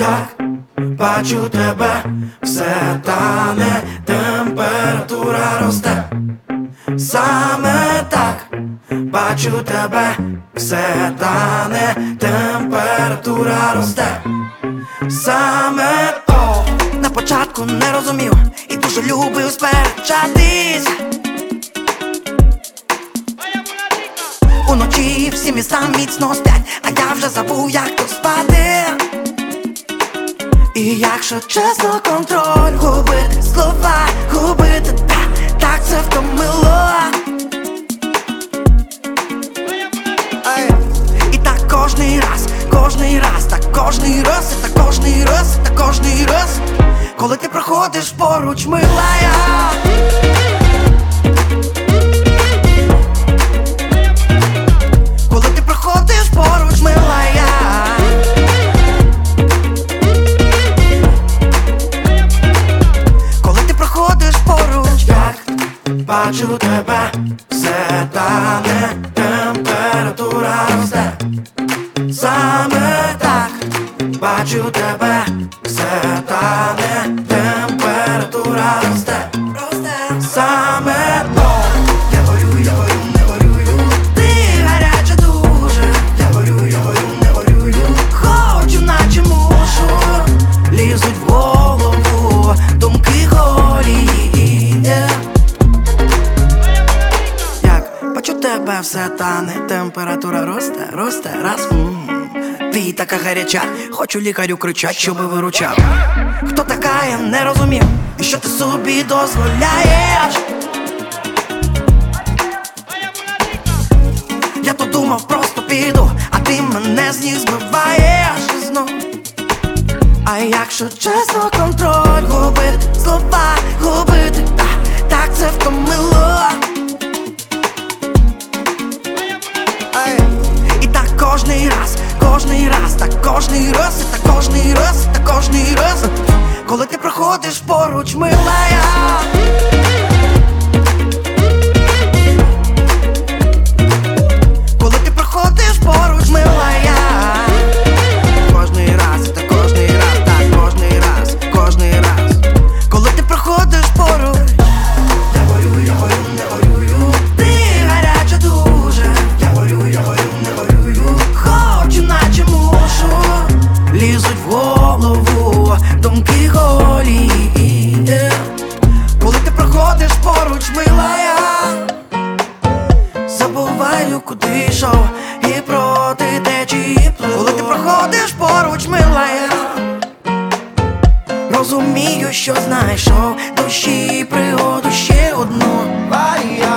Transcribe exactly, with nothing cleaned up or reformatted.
Як бачу тебе, все тане, температура росте. Саме так, бачу тебе, все тане, температура росте. Саме о, на початку не розумів і дуже любив сперечатись. Уночі всі міста міцно сплять, а я вже забув, як тут спати. І якщо чесно, контроль губити, слова губити, та, так це втомило. Ай. І так кожний раз, кожний раз, так кожний раз, і так кожний раз, і так кожний раз, коли ти проходиш поруч, милая. Коли ти проходиш поруч, милая. Коли ти проходиш поруч, як бачу тебе, все тане, температура росте. Саме так, бачу тебе, все тане, температура росте. Саме то, я горю, я горю, не горюю. Ти гаряча дуже, я горю, я горю, не горюю. Хочу, наче мушу, лізуть в голову думки голі. Як бачу тебе, все тане, температура росте, росте, раз. М-м. Ти така гаряча, хочу лікарю кричать, щоби виручав. Хто така, я не розумів, і що ти собі дозволяєш? Я то думав, просто піду, а ти мене з ніг збиваєш знов. А якщо чесно, контроль губити, слова губити, та, так це втомило. Ай. І так кожний раз, кожний раз, так кожний раз, і так кожний раз, і так кожний раз, коли ти проходиш поруч, милая. Коли ти проходиш поруч, милая. Кожний раз, і так кожний раз, так кожний раз, кожний раз, коли ти проходиш поруч. Я горю, я горю, не горюю. Ти гаряча дуже, я горю, я горю, не горюю. Хочу, наче мушу, лізуть в голову думки голі. Коли ти проходиш поруч, милая. Забуваю, куди йшов, і проти течії плив. Коли ти проходиш поруч, милая. Розумію, що знайшов душі пригоду ще одну.